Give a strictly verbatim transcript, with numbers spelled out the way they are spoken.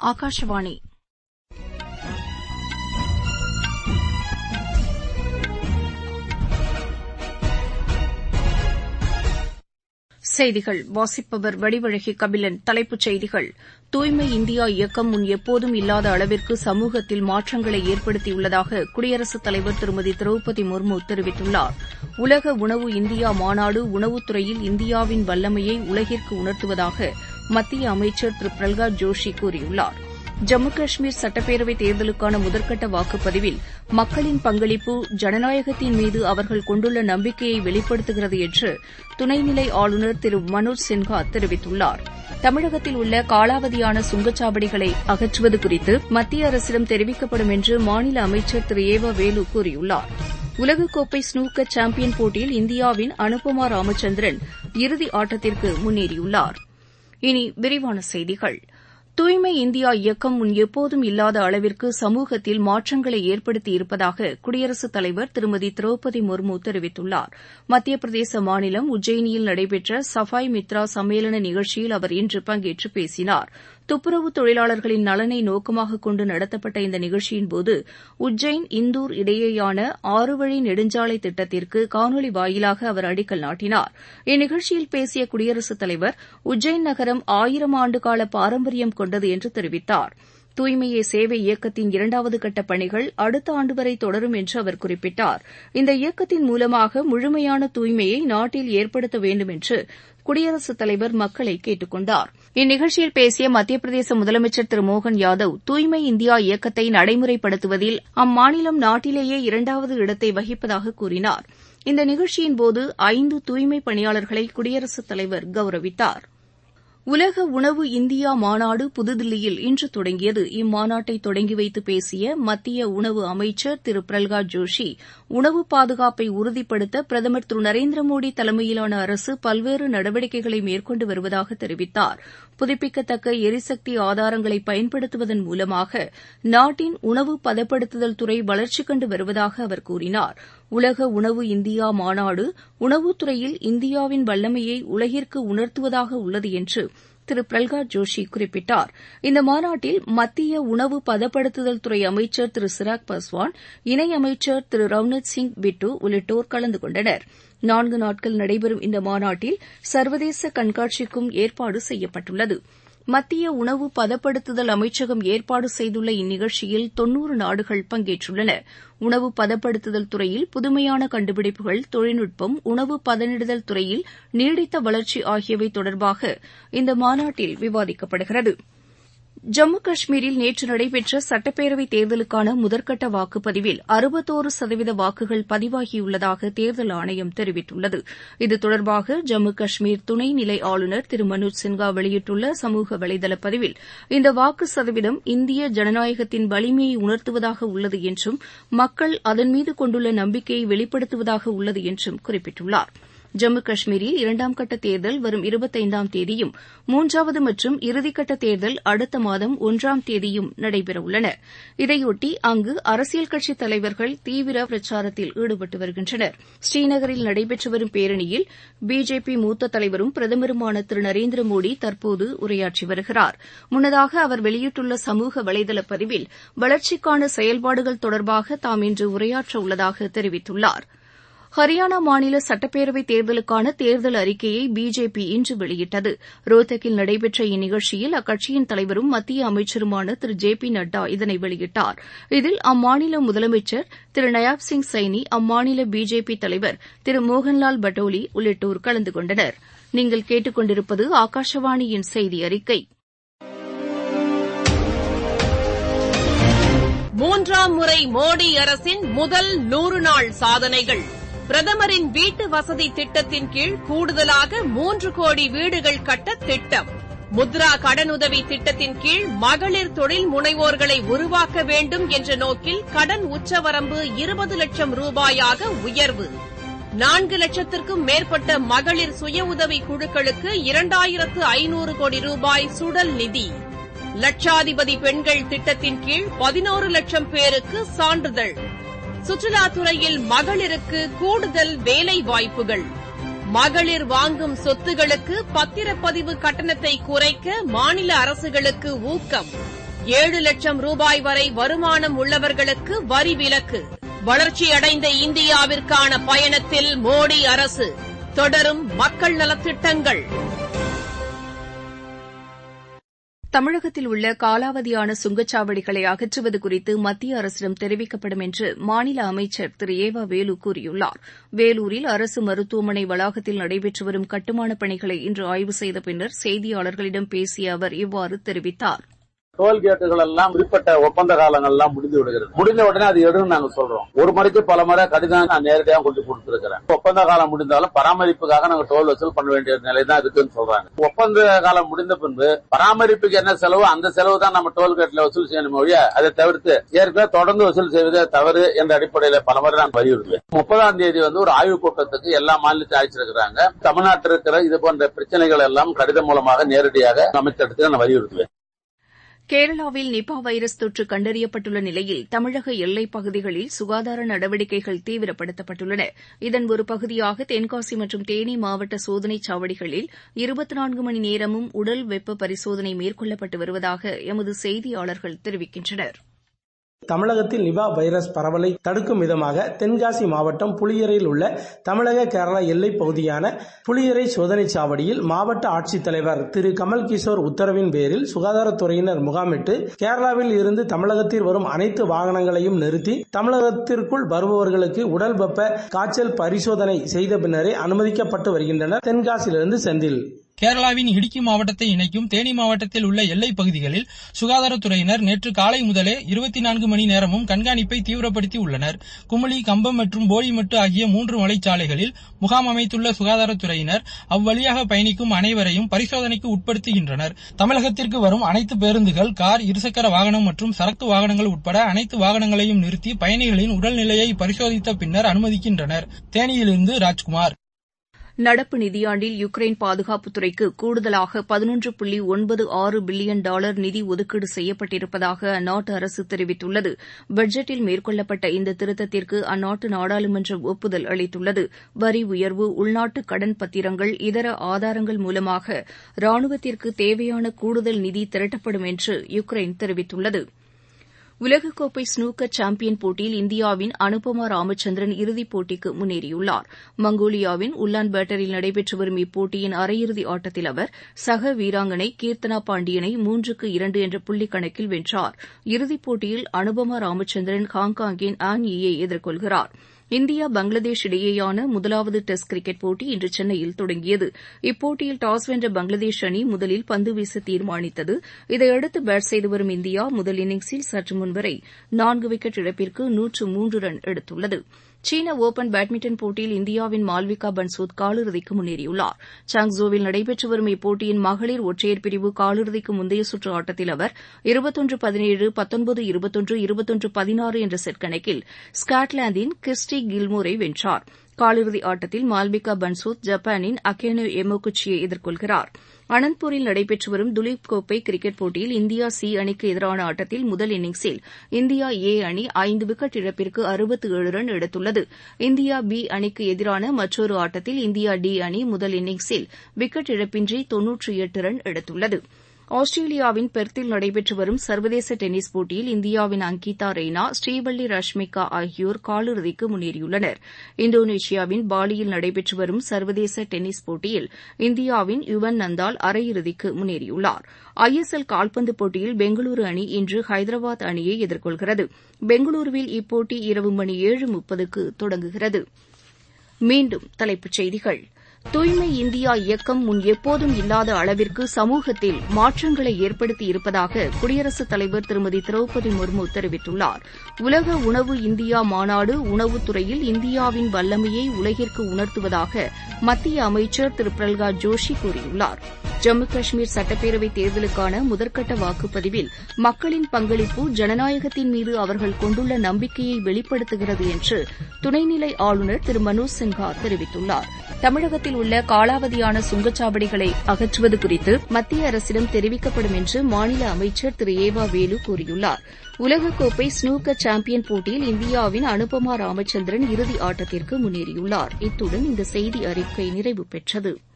ஆகாஷவாணி செய்திகள் வாசிப்பவர் வடிவழகி கபிலன். தலைப்புச் செய்திகள். தூய்மை இந்தியா இயக்கம் முன் எப்போதும் இல்லாத அளவிற்கு சமூகத்தில் மாற்றங்களை ஏற்படுத்தியுள்ளதாக குடியரசுத் தலைவர் திருமதி திரௌபதி முர்மு தெரிவித்துள்ளார். உலக உணவு இந்தியா மாநாடு உணவுத்துறையில் இந்தியாவின் வல்லமையை உலகிற்கு உணர்த்துவதாக மத்திய அமைச்சர் திரு பிரல்ஹாத் ஜோஷி கூறியுள்ளார். ஜம்மு காஷ்மீர் சட்டப்பேரவைத் தேர்தலுக்கான முதற்கட்ட வாக்குப்பதிவில் மக்களின் பங்களிப்பு ஜனநாயகத்தின் மீது அவர்கள் கொண்டுள்ள நம்பிக்கையை வெளிப்படுத்துகிறது என்று துணைநிலை ஆளுநர் திரு மனோஜ் சின்ஹா தெரிவித்துள்ளார். தமிழகத்தில் உள்ள காலாவதியான சுங்கச்சாவடிகளை அகற்றுவது குறித்து மத்திய அரசிடம் தெரிவிக்கப்படும் என்று மாநில அமைச்சர் திரு ஏ வ வேலு கூறியுள்ளார். உலகக்கோப்பை ஸ்னூக்கர் சாம்பியன் போட்டியில் இந்தியாவின் அனுபமா ராமச்சந்திரன் இறுதி ஆட்டத்திற்கு முன்னேறியுள்ளார். இனி விரிவான செய்திகள். தூய்மை இந்தியா இயக்கம் முன் எப்போதும் இல்லாத அளவிற்கு சமூகத்தில் மாற்றங்களை ஏற்படுத்தியிருப்பதாக குடியரசுத் தலைவர் திருமதி திரௌபதி முர்மு தெரிவித்துள்ளார். மத்திய பிரதேச மாநிலம் உஜ்ஜயினியில் நடைபெற்ற சஃபாய் மித்ரா சம்மேளன நிகழ்ச்சியில் அவர் இன்று பங்கேற்று பேசினார். துப்புரவு தொழிலாளர்களின் நலனை நோக்கமாக கொண்டு நடத்தப்பட்ட இந்த நிகழ்ச்சியின்போது உஜ்ஜைன் இந்தூர் இடையேயான ஆறு வழி நெடுஞ்சாலை திட்டத்திற்கு காணொலி வாயிலாக அவர் அடிக்கல் நாட்டினார். இந்நிகழ்ச்சியில் பேசிய குடியரசுத் தலைவர் உஜ்ஜைன் நகரம் ஆயிரம் ஆண்டுகால பாரம்பரியம் கொண்டது என்று தெரிவித்தார். தூய்மையே சேவை இயக்கத்தின் இரண்டாவது கட்ட பணிகள் அடுத்த ஆண்டு வரை தொடரும் என்று அவர் குறிப்பிட்டார். இந்த இயக்கத்தின் மூலமாக முழுமையான தூய்மையை நாட்டில் ஏற்படுத்த வேண்டும் என்று குடியரசுத் தலைவர் மக்களை கேட்டுக் கொண்டார். இந்நிகழ்ச்சியில் பேசிய மத்திய பிரதேச முதலமைச்சர் திரு மோகன் யாதவ் தூய்மை இந்தியா இயக்கத்தை நடைமுறைப்படுத்துவதில் அம்மாநிலம் நாட்டிலேயே இரண்டாவது இடத்தை வகிப்பதாக கூறினார். இந்த நிகழ்ச்சியின்போது ஐந்து தூய்மை பணியாளர்களை குடியரசுத் தலைவர் கௌரவித்தார். உலக உணவு இந்தியா மாநாடு புதுதில்லியில் இன்று தொடங்கியது. இம்மாநாட்டை தொடங்கி வைத்து பேசிய மத்திய உணவு அமைச்சர் திரு பிரல்ஹாத் ஜோஷி உணவு பாதுகாப்பை உறுதிப்படுத்த பிரதமர் திரு நரேந்திர மோடி தலைமையிலான அரசு பல்வேறு நடவடிக்கைகளை மேற்கொண்டு வருவதாக தெரிவித்தார். புதுப்பிக்கத்தக்க எரிசக்தி ஆதாரங்களை பயன்படுத்துவதன் மூலமாக நாட்டின் உணவு பதப்படுத்துதல் துறை வளர்ச்சி கண்டு வருவதாக அவர் கூறினார். உலக உணவு இந்தியா மாநாடு உணவுத்துறையில் இந்தியாவின் வல்லமையை உலகிற்கு உணர்த்துவதாக உள்ளது என்று திரு பிரல்ஹாத் ஜோஷி குறிப்பிட்டார். இந்த மாநாட்டில் மத்திய உணவு பதப்படுத்துதல் துறை அமைச்சர் திரு சிராக் பாஸ்வான், இணையமைச்சர் திரு ரவ்னத் சிங் பிட்டு உள்ளிட்டோர் கலந்து கொண்டனர். நான்கு நாட்கள் நடைபெறும் இந்த மாநாட்டில் சர்வதேச கண்காட்சிக்கும் ஏற்பாடு செய்யப்பட்டுள்ளது. மத்திய உணவு பதப்படுத்துதல் அமைச்சகம் ஏற்பாடு செய்துள்ள இந்நிகழ்ச்சியில் தொன்னூறு நாடுகள் பங்கேற்றுள்ளன. உணவு பதப்படுத்துதல் துறையில் புதுமையான கண்டுபிடிப்புகள், தொழில்நுட்பம், உணவு பதனிடுதல் துறையில் நீடித்த வளர்ச்சி ஆகியவை தொடர்பாக இந்த மாநாட்டில் விவாதிக்கப்படுகிறது. ஜம்மு காஷ்மீரில் நேற்று நடைபெற்ற சட்டப்பேரவைத் தேர்தலுக்கான முதற்கட்ட வாக்குப்பதிவில் அறுபத்தோரு சதவீத வாக்குகள் பதிவாகியுள்ளதாக தேர்தல் ஆணையம் தெரிவித்துள்ளது. இது தொடர்பாக ஜம்மு காஷ்மீர் துணைநிலை ஆளுநர் திரு மனோஜ் சின்ஹா வெளியிட்டுள்ள சமூக வலைதள பதிவில் இந்த வாக்கு சதவீதம் இந்திய ஜனநாயகத்தின் வலிமையை உணர்த்துவதாக உள்ளது என்றும் மக்கள் அதன் மீது கொண்டுள்ள நம்பிக்கையை வெளிப்படுத்துவதாக உள்ளது என்றும் குறிப்பிட்டுள்ளார். ஜம்மு காஷ்மீரில் இரண்டாம் கட்ட தேர்தல் வரும் இருபத்தைந்தாம் தேதியும் மூன்றாவது மற்றும் இறுதிக்கட்ட தேர்தல் அடுத்த மாதம் ஒன்றாம் தேதியும் நடைபெறவுள்ளன. இதையொட்டி அங்கு அரசியல் கட்சித் தலைவர்கள் தீவிர பிரச்சாரத்தில் ஈடுபட்டு வருகின்றனர். ஸ்ரீநகரில் நடைபெற்று வரும் பேரணியில் பிஜேபி மூத்த தலைவரும் பிரதமருமான திரு நரேந்திர மோடி தற்போது உரையாற்றி வருகிறார். முன்னதாக அவர் வெளியிட்டுள்ள சமூக வலைதள பதிவில் வளர்ச்சிக்கான செயல்பாடுகள் தொடர்பாக தாம் இன்று உரையாற்ற உள்ளதாக தெரிவித்துள்ளார். ஹரியானா மாநில சட்டப்பேரவைத் தேர்தலுக்கான தேர்தல் அறிக்கையை பிஜேபி இன்று வெளியிட்டது. ரோத்தக்கில் நடைபெற்ற இந்நிகழ்ச்சியில் அக்கட்சியின் தலைவரும் மத்திய அமைச்சருமான திரு ஜே பி நட்டா இதனை வெளியிட்டார். இதில் அம்மாநில முதலமைச்சர் திரு நயாப் சிங் சைனி, அம்மாநில பிஜேபி தலைவர் திரு மோகன்லால் பட்டோலி உள்ளிட்டோர் கலந்து கொண்டனர். நீங்கள் கேட்டுக் கொண்டிருப்பது ஆகாஷவாணியின் செய்தி அறிக்கை. மூன்றாம் முறை மோடி அரசின் முதல் நூறு நாள் சாதனைகள். பிரதமரின் வீட்டு வசதி திட்டத்தின் கீழ் கூடுதலாக மூன்று கோடி வீடுகள் கட்ட திட்டம். முத்ரா கடனுதவி திட்டத்தின் கீழ் மகளிர் தொழில் முனைவோர்களை உருவாக்க வேண்டும் என்ற நோக்கில் கடன் உச்சவரம்பு இருபது லட்சம் ரூபாயாக உயர்வு. நான்கு லட்சத்திற்கும் மேற்பட்ட மகளிர் சுய உதவி குழுக்களுக்கு இரண்டாயிரத்து ஐநூறு கோடி ரூபாய் சுடல் நிதி. லட்சாதிபதி பெண்கள் திட்டத்தின் கீழ் பதினோரு லட்சம் பேருக்கு சான்றிதழ். சுற்றுலாத்துறையில் மகளிருக்கு கூடுதல் வேலை வாய்ப்புகள். மகளிர் வாங்கும் சொத்துகளுக்கு பத்திரப்பதிவு கட்டணத்தை குறைக்க மாநில அரசுகளுக்கு ஊக்கம். ஏழு லட்சம் ரூபாய் வரை வருமானம் உள்ளவர்களுக்கு வரி விலக்கு. வளர்ச்சியடைந்த இந்தியாவிற்கான பயணத்தில் மோடி அரசு. தொடரும் மக்கள் நலத்திட்டங்கள். தமிழகத்தில் உள்ள காலாவதியான சுங்கச்சாவடிகளை அகற்றுவது குறித்து மத்திய அரசிடம் தெரிவிக்கப்படும் என்று மாநில அமைச்சர் திரு ஏ வ வேலு கூறியுள்ளார். வேலூரில் அரசு மருத்துவமனை வளாகத்தில் நடைபெற்று வரும் கட்டுமானப் பணிகளை இன்று ஆய்வு செய்த பின்னர் செய்தியாளர்களிடம் பேசிய அவர் இவ்வாறு தெரிவித்தார். டோல்கேட்டுகள் எல்லாம் குறிப்பிட்ட ஒப்பந்த காலங்கள் எல்லாம் முடிந்து விடுகிறது. முடிந்த உடனே அது எடுன்னு நாங்க சொல்றோம். ஒரு முறைக்கு பல முறை கடிதம் நான் நேரடியாக கொண்டு கொடுத்திருக்கிறேன். ஒப்பந்த காலம் முடிந்தாலும் பராமரிப்புக்காக நாங்க டோல் வசூல் பண்ண வேண்டிய நிலை தான் இருக்குன்னு சொல்றாங்க. ஒப்பந்த காலம் முடிந்த பின்பு பராமரிப்புக்கு என்ன செலவு அந்த செலவு தான் நம்ம டோல்கேட்ல வசூல் செய்யணும் ஒழிய அதை தவிர்த்து ஏற்கனவே தொடர்ந்து வசூல் செய்வதே தவறு என்ற அடிப்படையில் பல முறை நான் வலியுறுத்துவேன். முப்பதாம் தேதி வந்து ஒரு ஆய்வுக் கூட்டத்துக்கு எல்லா மாநிலத்தையும் அழைச்சிருக்கிறாங்க. தமிழ்நாட்டில் இருக்கிற இது போன்ற பிரச்சனைகள் எல்லாம் கடிதம் மூலமாக நேரடியாக அமைச்சருக்கு நான் வலியுறுத்துவேன். கேரளாவில் நிபா வைரஸ் தொற்று கண்டறியப்பட்டுள்ள நிலையில் தமிழக எல்லைப் பகுதிகளில் சுகாதார நடவடிக்கைகள் தீவிரப்படுத்தப்பட்டுள்ளன. இதன் ஒரு பகுதியாக தென்காசி மற்றும் தேனி மாவட்ட சோதனைச் சாவடிகளில் இருபத்தி நான்கு மணி நேரமும் உடல் வெப்ப பரிசோதனை மேற்கொள்ளப்பட்டு வருவதாக எமது செய்தியாளர்கள் தெரிவிக்கின்றனர். தமிழகத்தில் நிபா வைரஸ் பரவலை தடுக்கும் விதமாக தென்காசி மாவட்டம் புளியரையில் உள்ள தமிழக கேரளா எல்லைப் பகுதியான புளியரை சோதனைச் சாவடியில் மாவட்ட ஆட்சித்தலைவர் திரு கமல் கிஷோர் உத்தரவின் பேரில் சுகாதாரத்துறையினர் முகாமிட்டு கேரளாவில் இருந்து தமிழகத்தில் வரும் அனைத்து வாகனங்களையும் நிறுத்தி தமிழகத்திற்குள் வருபவர்களுக்கு உடல் வெப்ப காய்ச்சல் பரிசோதனை செய்த பின்னரே அனுமதிக்கப்பட்டு வருகின்றனர். தென்காசியிலிருந்து செந்தில். கேரளாவின் இடுக்கி மாவட்டத்தை இணைக்கும் தேனி மாவட்டத்தில் உள்ள எல்லைப் பகுதிகளில் சுகாதாரத்துறையினர் நேற்று காலை முதலே இருபத்தி நான்கு மணி நேரமும் கண்காணிப்பை தீவிரப்படுத்தி உள்ளனர். குமுளி, கம்பம் மற்றும் போலிமட்டு ஆகிய மூன்று மலைச்சாலைகளில் முகாம் அமைத்துள்ள சுகாதாரத்துறையினர் அவ்வழியாக பயணிக்கும் அனைவரையும் பரிசோதனைக்கு உட்படுத்துகின்றனர். தமிழகத்திற்கு வரும் அனைத்து பேருந்துகள், கார், இருசக்கர வாகனம் மற்றும் சரக்கு வாகனங்கள் உட்பட அனைத்து வாகனங்களையும் நிறுத்தி பயணிகளின் உடல்நிலையை பரிசோதித்த பின்னர் அனுமதிக்கின்றனர். தேனியிலிருந்து ராஜ்குமார். நடப்பு நிதியாண்டில் யுக்ரைன் பாதுகாப்புத்துறைக்கு கூடுதலாக பதினொன்று புள்ளி ஒன்பது ஆறு பில்லியன் டாலர் நிதி ஒதுக்கீடு செய்யப்பட்டிருப்பதாக அந்நாட்டு அரசு தெரிவித்துள்ளது. பட்ஜெட்டில் மேற்கொள்ளப்பட்ட இந்த திருத்தத்திற்கு அந்நாட்டு நாடாளுமன்றம் ஒப்புதல் அளித்துள்ளது. வரி உயர்வு, உள்நாட்டு கடன் பத்திரங்கள், இதர ஆதாரங்கள் மூலமாக ராணுவத்திற்கு தேவையான கூடுதல் நிதி திரட்டப்படும் என்று யுக்ரைன் தெரிவித்துள்ளது. உலகக்கோப்பை ஸ்னூக்கர் சாம்பியன் போட்டியில் இந்தியாவின் அனுபமா ராமச்சந்திரன் இறுதிப் போட்டிக்கு முன்னேறியுள்ளார். மங்கோலியாவின் உலான் பேட்டரில் நடைபெற்று வரும் இப்போட்டியின் அரையிறுதி ஆட்டத்தில் அவர் சக வீராங்கனை கீர்த்தனா பாண்டியனை மூன்றுக்கு இரண்டு என்ற புள்ளி கணக்கில் வென்றார். இறுதிப் போட்டியில் அனுபமா ராமச்சந்திரன் ஹாங்காங்கின் ஆன் ஈயை எதிர்கொள்கிறார். இந்தியா பங்களாதேஷ் இடையேயான முதலாவது டெஸ்ட் கிரிக்கெட் போட்டி இன்று சென்னையில் தொடங்கியது. இப்போட்டியில் டாஸ் வென்ற பங்களாதேஷ் அணி முதலில் பந்து வீச தீர்மானித்தது. இதையடுத்து பேட் செய்து வரும் இந்தியா முதல் இன்னிங்ஸில் சற்று முன்வரை நான்கு விக்கெட் இழப்பிற்கு நூற்று மூன்று ரன் எடுத்துள்ளது. சீன ஒபன் பேட்மிண்டன் போட்டியில் இந்தியாவின் மால்விகா பன்சோத் காலிறுதிக்கு முன்னேறியுள்ளார். சாங்ஸோவில் நடைபெற்று வரும் இப்போட்டியின் மகளிர் ஒற்றையர் பிரிவு காலிறுதிக்கு முந்தைய சுற்று ஆட்டத்தில் அவர் இருபத்தொன்று பதினேழு, பத்தொன்பது இருபத்தொன்று, இருபத்தொன்று பதினாறு என்ற செட் கணக்கில் ஸ்காட்லாந்தின் கிறிஸ்டி கில்மோரை வென்றார். காலிறுதி ஆட்டத்தில் மால்விகா பன்சோத் ஜப்பானின் அகேனே எமோகுச்சியை எதிர்கொள்கிறார். அனந்த்பூரில் நடைபெற்று வரும் துலீப் கோப்பை கிரிக்கெட் போட்டியில் இந்தியா சி அணிக்கு எதிரான ஆட்டத்தில் முதல் இன்னிங்ஸில் இந்தியா ஏ அணி ஐந்து விக்கெட் இழப்பிற்கு அறுபத்து ஏழு ரன் எடுத்துள்ளது. இந்தியா பி அணிக்கு எதிரான மற்றொரு ஆட்டத்தில் இந்தியா டி அணி முதல் இன்னிங்ஸில் விக்கெட் இழப்பின்றி தொன்னூற்று எட்டு ரன் எடுத்துள்ளது. ஆஸ்திரேலியாவின் பெர்த்தில் நடைபெற்று வரும் சர்வதேச டென்னிஸ் போட்டியில் இந்தியாவின் அங்கிதா ரெய்னா, ஸ்ரீவள்ளி ரஷ்மிகா ஆகியோர் காலிறுதிக்கு முன்னேறியுள்ளனர். இந்தோனேஷியாவின் பாலியில் நடைபெற்று வரும் சர்வதேச டென்னிஸ் போட்டியில் இந்தியாவின் யுவன் நந்தால் அரையிறுதிக்கு முன்னேறியுள்ளார். ஐ எஸ் எல் கால்பந்து போட்டியில் பெங்களூரு அணி இன்று ஹைதராபாத் அணியை எதிர்கொள்கிறது. பெங்களூருவில் இப்போட்டி இரவு மணி ஏழு முப்பதுக்கு தொடங்குகிறது. மீண்டும் தலைப்புச் செய்திகள். தூய்மை இந்தியா இயக்கம் முன் எப்போதும் இல்லாத அளவிற்கு சமூகத்தில் மாற்றங்களை ஏற்படுத்தி இருப்பதாக குடியரசுத் தலைவர் திருமதி திரௌபதி முர்மு தெரிவித்துள்ளார். உலக உணவு இந்தியா மாநாடு உணவுத்துறையில் இந்தியாவின் வல்லமையை உலகிற்கு உணர்த்துவதாக மத்திய அமைச்சர் திரு பிரல்காத் ஜோஷி கூறியுள்ளார். ஜம்மு காஷ்மீர் சட்டப்பேரவைத் தேர்தலுக்கான முதற்கட்ட வாக்குப்பதிவில் மக்களின் பங்களிப்பு ஜனநாயகத்தின் மீது அவர்கள் கொண்டுள்ள நம்பிக்கையை வெளிப்படுத்துகிறது என்று துணைநிலை ஆளுநர் திரு மனோஜ் சின்ஹா தெரிவித்துள்ளார். தமிழகத்தில் உள்ள காலாவதியான சுங்கச்சாவடிகளை அகற்றுவது குறித்து மத்திய அரசிடம் தெரிவிக்கப்படும் என்று மாநில அமைச்சர் திரு ஏ வ வேலு கூறியுள்ளார். உலகக்கோப்பை ஸ்னூக்கர் சாம்பியன் போட்டியில் இந்தியாவின் அனுபமா ராமச்சந்திரன் இறுதி ஆட்டத்திற்கு முன்னேறியுள்ளார். இத்துடன் இந்த செய்தி அறிக்கை நிறைவு பெற்றது.